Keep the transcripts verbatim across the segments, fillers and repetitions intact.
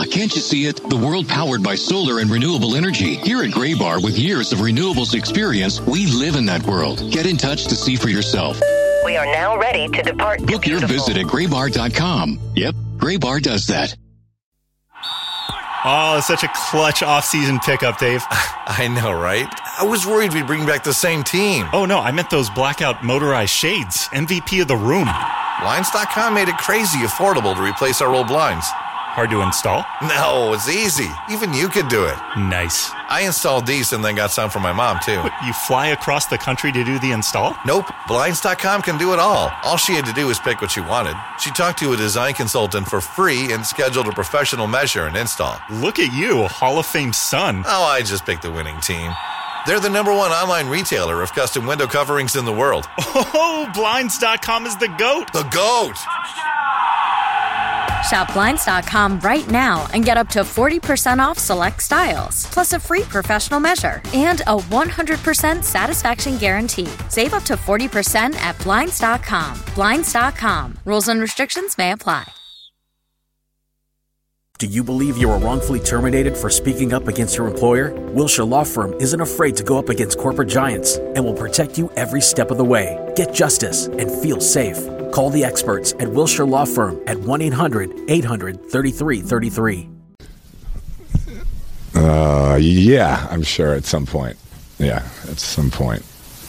can't you see it? The world powered by solar and renewable energy. Here at Graybar, with years of renewables experience, we live in that world. Get in touch to see for yourself. We are now ready to depart. Book your visit at graybar dot com. Yep, Graybar does that. Oh, such a clutch off-season pickup, Dave. I know, right? I was worried we'd bring back the same team. Oh, no, I meant those blackout motorized shades. M V P of the room. Blinds dot com made it crazy affordable to replace our old blinds. Hard to install? No, it's easy. Even you could do it. Nice. I installed these and then got some for my mom, too. What, you fly across the country to do the install? Nope. Blinds dot com can do it all. All she had to do was pick what she wanted. She talked to a design consultant for free and scheduled a professional measure and install. Look at you, a Hall of Fame son. Oh, I just picked the winning team. They're the number one online retailer of custom window coverings in the world. Oh, Blinds dot com is the GOAT. The GOAT! Shop Blinds dot com right now and get up to forty percent off select styles, plus a free professional measure and a one hundred percent satisfaction guarantee. Save up to forty percent at Blinds dot com. Blinds dot com. Rules and restrictions may apply. Do you believe you were wrongfully terminated for speaking up against your employer? Wilshire Law Firm isn't afraid to go up against corporate giants and will protect you every step of the way. Get justice and feel safe. Call the experts at Wilshire Law Firm at one eight hundred eight hundred thirty-three thirty-three. Uh, yeah, I'm sure at some point. Yeah, at some point.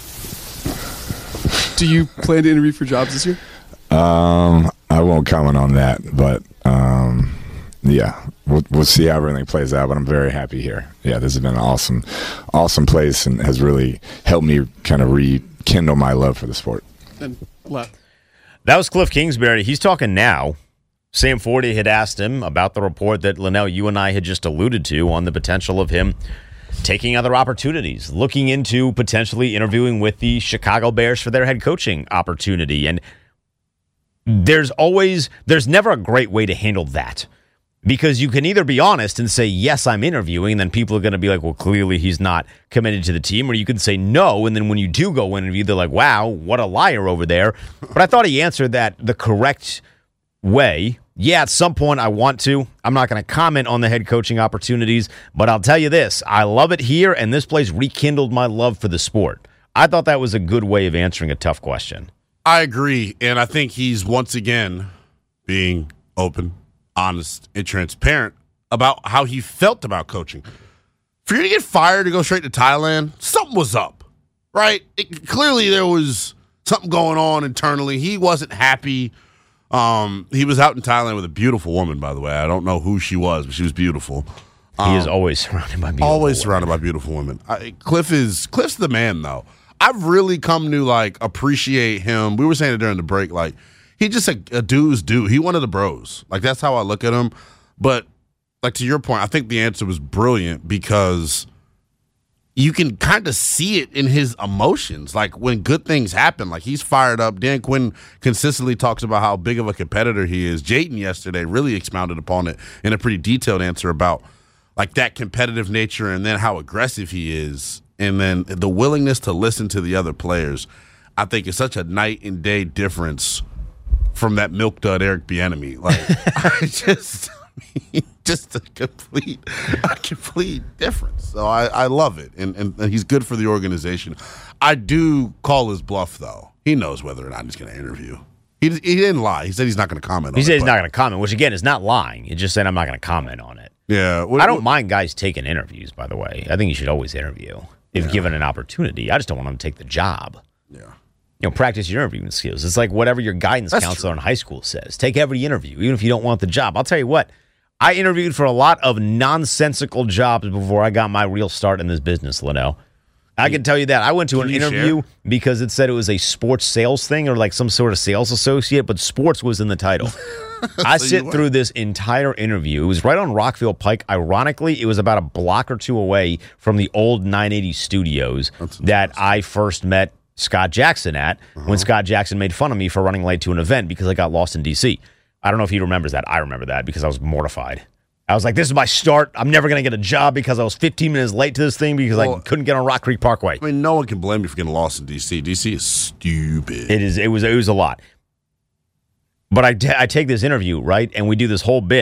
Do you plan to interview for jobs this year? Um, I won't comment on that, but um, yeah, we'll, we'll see how everything plays out. But I'm very happy here. Yeah, this has been an awesome, awesome place and has really helped me kind of rekindle my love for the sport. And left. That was Cliff Kingsbury. He's talking now. Sam Forty had asked him about the report that Linnell, you and I had just alluded to on the potential of him taking other opportunities, looking into potentially interviewing with the Chicago Bears for their head coaching opportunity. And there's always, there's never a great way to handle that. Because you can either be honest and say, yes, I'm interviewing, and then people are going to be like, well, clearly he's not committed to the team. Or you can say no, and then when you do go interview, they're like, wow, what a liar over there. But I thought he answered that the correct way. Yeah, at some point I want to. I'm not going to comment on the head coaching opportunities, but I'll tell you this. I love it here, and this place rekindled my love for the sport. I thought that was a good way of answering a tough question. I agree, and I think he's once again being open, honest, and transparent about how he felt about coaching. For you to get fired to go straight to Thailand, something was up, right? It, clearly there was something going on internally. He wasn't happy. Um, he was out in Thailand with a beautiful woman, by the way. I don't know who she was, but she was beautiful. Um, he is always surrounded by beautiful Always women. surrounded by beautiful women. I, Cliff is Cliff's the man, though. I've really come to, like, appreciate him. We were saying it during the break, like, he just a, a dude's dude. He one of the bros. Like, that's how I look at him. But, like, to your point, I think the answer was brilliant because you can kind of see it in his emotions. Like, when good things happen, like, he's fired up. Dan Quinn consistently talks about how big of a competitor he is. Jayden yesterday really expounded upon it in a pretty detailed answer about, like, that competitive nature and then how aggressive he is. And then the willingness to listen to the other players, I think, is such a night and day difference from that milk dud Eric Bieniemy. Like, I just, I mean, just a complete, a complete difference. So I, I love it, and, and and he's good for the organization. I do call his bluff, though. He knows whether or not he's going to interview. He he didn't lie. He said he's not going to comment on it. He said he's but, not going to comment, which, again, is not lying. He just said, I'm not going to comment on it. Yeah. What, I don't what, mind guys taking interviews, by the way. I think you should always interview if yeah. given an opportunity. I just don't want them to take the job. Yeah. You know, practice your interviewing skills. It's like whatever your guidance That's counselor true. in high school says. Take every interview, even if you don't want the job. I'll tell you what, I interviewed for a lot of nonsensical jobs before I got my real start in this business, Linnell. I can tell you that. I went to an interview share? because it said it was a sports sales thing or like some sort of sales associate, but sports was in the title. I so sit through this entire interview. It was right on Rockville Pike. Ironically, it was about a block or two away from the old nine eighty studios That's that I first met Scott Jackson at uh-huh. when Scott Jackson made fun of me for running late to an event because I got lost in D C. I don't know if he remembers that. I remember that because I was mortified. I was like, this is my start. I'm never going to get a job because I was fifteen minutes late to this thing because well, I couldn't get on Rock Creek Parkway. I mean, no one can blame you for getting lost in D C. D C is stupid. It is. It was. It was a lot. But I, t- I take this interview, right, and we do this whole bit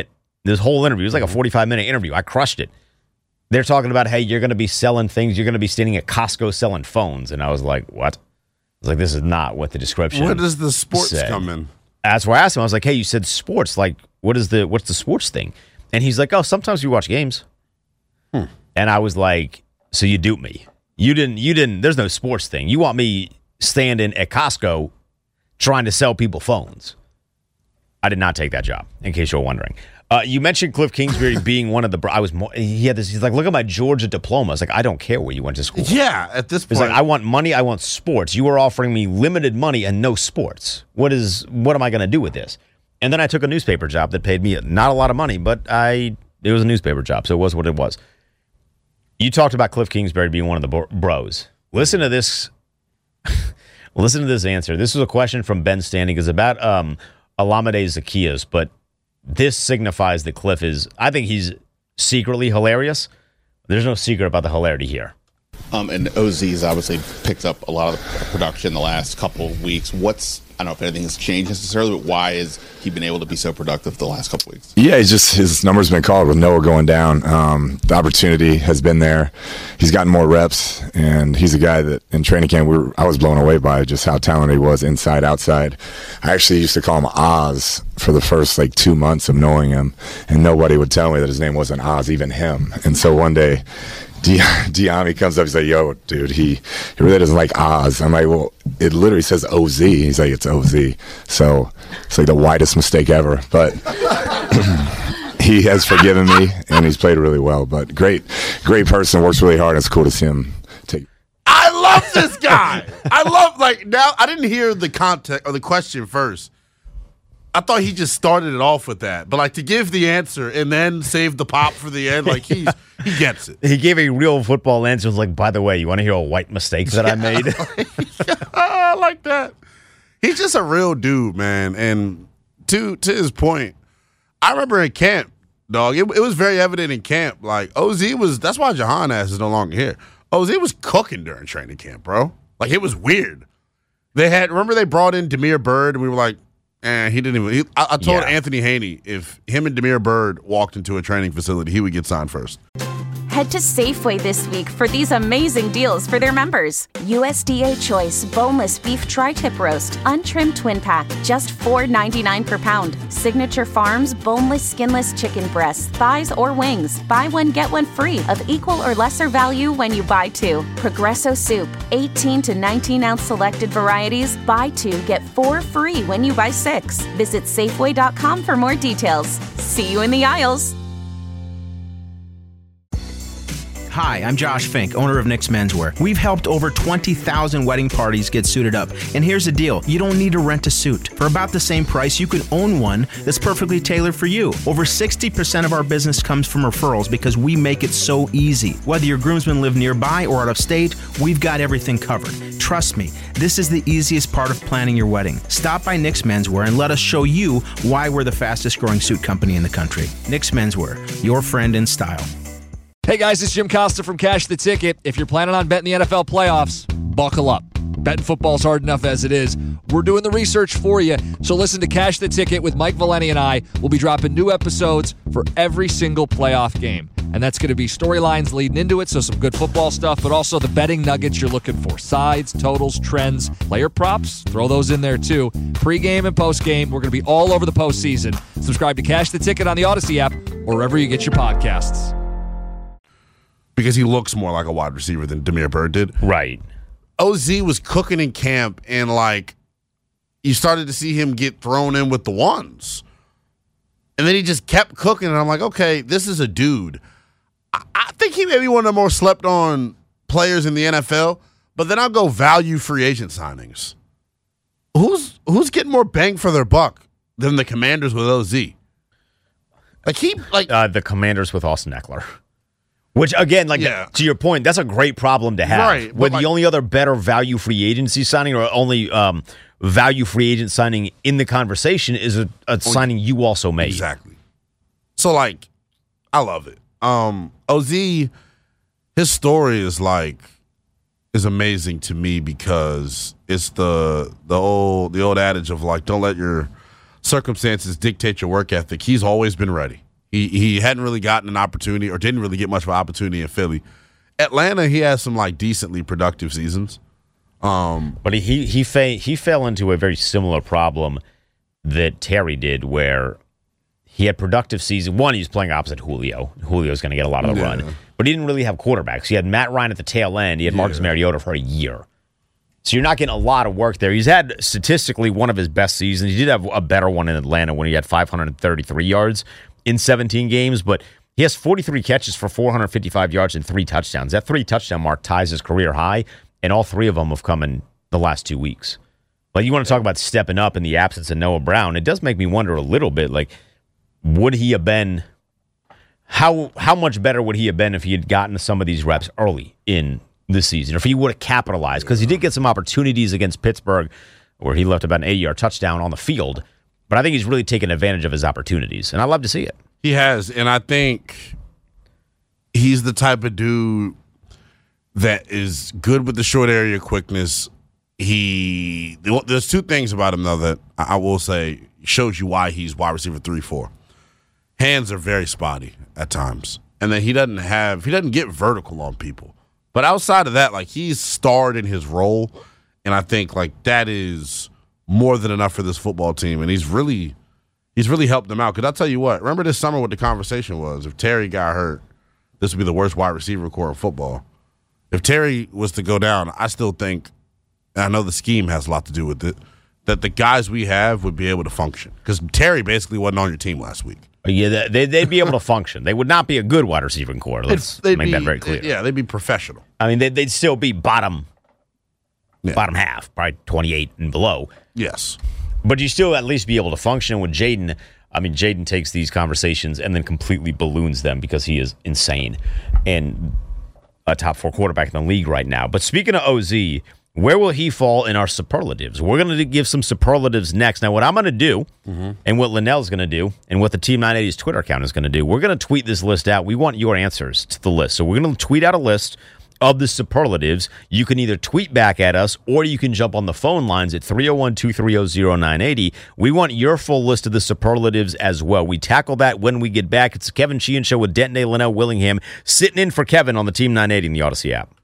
This whole interview, it was like a forty-five minute interview. I crushed it. They're talking about, hey, you're going to be selling things. You're going to be standing at Costco selling phones. And I was like, what? I was like, this is not what the description Where does the sports said. come in? That's why I asked him. I was like, hey, you said sports. Like, what is the what's the sports thing? And he's like, oh, sometimes we watch games. Hmm. And I was like, so you dupe me. You didn't, you didn't, there's no sports thing. You want me standing at Costco trying to sell people phones. I did not take that job, in case you're wondering. Uh, you mentioned Cliff Kingsbury being one of the. I was. More, he had this. He's like, look at my Georgia diploma. It's like, I don't care where you went to school. Yeah, at this point, he's like, I want money. I want sports. You are offering me limited money and no sports. What is? What am I going to do with this? And then I took a newspaper job that paid me not a lot of money, but I. It was a newspaper job, so it was what it was. You talked about Cliff Kingsbury being one of the bros. Listen to this. Listen to this answer. This was a question from Ben Standing. It's about um, Olamide Zaccheaus, but. This signifies that Cliff is, I think he's secretly hilarious. There's no secret about the hilarity here. Um, and O Z's obviously picked up a lot of the production the last couple of weeks. What's, I don't know if anything has changed necessarily, but why has he been able to be so productive the last couple of weeks? Yeah, he's just his numbers been called with Noah going down. Um, the opportunity has been there. He's gotten more reps, and he's a guy that in training camp we were, I was blown away by just how talented he was inside, outside. I actually used to call him Oz for the first like two months of knowing him, and nobody would tell me that his name wasn't Oz, even him. And so one day, Diami comes up, he's like, yo, dude, he, he really doesn't like Oz. I'm like, well, it literally says O Z. He's like, it's O Z. So it's like the widest mistake ever. But he has forgiven me, and he's played really well. But great, great person, works really hard. It's cool to see him take. I love this guy. I love, like, now, I didn't hear the context or the question first. I thought he just started it off with that. But, like, to give the answer and then save the pop for the end, like, he's, he gets it. He gave a real football answer. It was like, by the way, you want to hear a white mistake that yeah, I made? I like that. He's just a real dude, man. And to to his point, I remember in camp, dog, it, it was very evident in camp. Like, O Z was, that's why Jahan ass is no longer here. O Z was cooking during training camp, bro. Like, it was weird. They had, remember they brought in Damiere Byrd, and we were like, And he didn't even. He, I, I told yeah. Anthony Haney if him and Damiere Byrd walked into a training facility, he would get signed first. Head to Safeway this week for these amazing deals for their members. U S D A Choice Boneless Beef Tri-Tip Roast, Untrimmed Twin Pack, just four ninety-nine per pound. Signature Farms Boneless Skinless Chicken Breasts, Thighs, or Wings. Buy one, get one free of equal or lesser value when you buy two. Progresso Soup, eighteen to nineteen ounce selected varieties. Buy two, get four free when you buy six. Visit Safeway dot com for more details. See you in the aisles. Hi, I'm Josh Fink, owner of Nick's Menswear. We've helped over twenty thousand wedding parties get suited up. And here's the deal. You don't need to rent a suit. For about the same price, you can own one that's perfectly tailored for you. Over sixty percent of our business comes from referrals because we make it so easy. Whether your groomsmen live nearby or out of state, we've got everything covered. Trust me, this is the easiest part of planning your wedding. Stop by Nick's Menswear and let us show you why we're the fastest growing suit company in the country. Nick's Menswear, your friend in style. Hey guys, it's Jim Costa from Cash the Ticket. If you're planning on betting the N F L playoffs, buckle up. Betting football's hard enough as it is. We're doing the research for you. So listen to Cash the Ticket with Mike Valeni and I. We'll be dropping new episodes for every single playoff game. And that's going to be storylines leading into it, so some good football stuff, but also the betting nuggets you're looking for. Sides, totals, trends, player props, throw those in there too. Pre-game and post-game, we're going to be all over the postseason. Subscribe to Cash the Ticket on the Odyssey app or wherever you get your podcasts. Because he looks more like a wide receiver than Damiere Byrd did. Right. O Z was cooking in camp, and, like, you started to see him get thrown in with the ones. And then he just kept cooking, and I'm like, okay, this is a dude. I, I think he may be one of the more slept-on players in the N F L, but then I'll go value free agent signings. Who's who's getting more bang for their buck than the Commanders with O Z? Like, he, like... Uh, the Commanders with Austin Eckler. Which, again, like yeah. to your point, that's a great problem to have. Right, when like, the only other better value free agency signing or only um, value free agent signing in the conversation is a, a signing you also made. Exactly. So, like, I love it. Um, O Z, his story is, like, is amazing to me because it's the the old the old adage of, like, don't let your circumstances dictate your work ethic. He's always been ready. He he hadn't really gotten an opportunity or didn't really get much of an opportunity in Philly. Atlanta, he has some like decently productive seasons. Um, but he he he, fa- he fell into a very similar problem that Terry did, where he had productive season. One, he was playing opposite Julio. Julio's going to get a lot of the yeah. run, but he didn't really have quarterbacks. He had Matt Ryan at the tail end. He had Marcus Yeah. Mariota for a year. So you're not getting a lot of work there. He's had statistically one of his best seasons. He did have a better one in Atlanta when he had five hundred thirty-three yards in seventeen games, but he has forty-three catches for four hundred fifty-five yards and three touchdowns. That three touchdown mark ties his career high, and all three of them have come in the last two weeks. Like, you want to talk about stepping up in the absence of Noah Brown. It does make me wonder a little bit, like, would he have been, how how much better would he have been if he had gotten some of these reps early in this season, or if he would have capitalized? Because he did get some opportunities against Pittsburgh where he left about an eighty-yard touchdown on the field, but I think he's really taken advantage of his opportunities, and I love to see it. He has, and I think he's the type of dude that is good with the short area quickness. He there's two things about him though that I will say shows you why he's wide receiver three, four. Hands are very spotty at times, and then he doesn't have he doesn't get vertical on people. But outside of that, like, he's starred in his role, and I think like that is more than enough for this football team, and he's really he's really helped them out. Because I'll tell you what, remember this summer what the conversation was? If Terry got hurt, this would be the worst wide receiver core in football. If Terry was to go down, I still think, and I know the scheme has a lot to do with it, that the guys we have would be able to function. Because Terry basically wasn't on your team last week. Yeah, they, they'd be able to function. They would not be a good wide receiving core. Let's they'd make be, that very clear. Yeah, they'd be professional. I mean, they'd, they'd still be bottom, yeah. bottom half, probably twenty-eight and below. Yes. But you still at least be able to function with Jaden. I mean, Jaden takes these conversations and then completely balloons them because he is insane and a top four quarterback in the league right now. But speaking of O Z, where will he fall in our superlatives? We're going to give some superlatives next. Now, what I'm going to do, mm-hmm. and what Linnell's going to do, and what the Team nine eighty's Twitter account is going to do, we're going to tweet this list out. We want your answers to the list. So we're going to tweet out a list of the superlatives. You can either tweet back at us, or you can jump on the phone lines at three oh one, two three oh, oh nine eight oh. We want your full list of the superlatives as well. We tackle that when we get back. It's the Kevin Sheehan Show with Denton A. Linnell Willingham, sitting in for Kevin on the Team nine eighty in the Odyssey app.